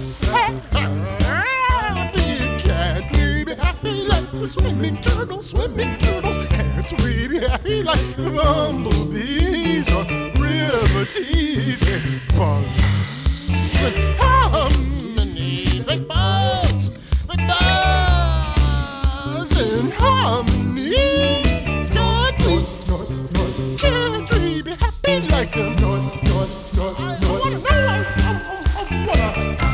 Happy cat, baby, happy like the swimming turtles. Cats, baby, happy like the bumblebees or river teasing bugs and harmonies. They buzz in harmony.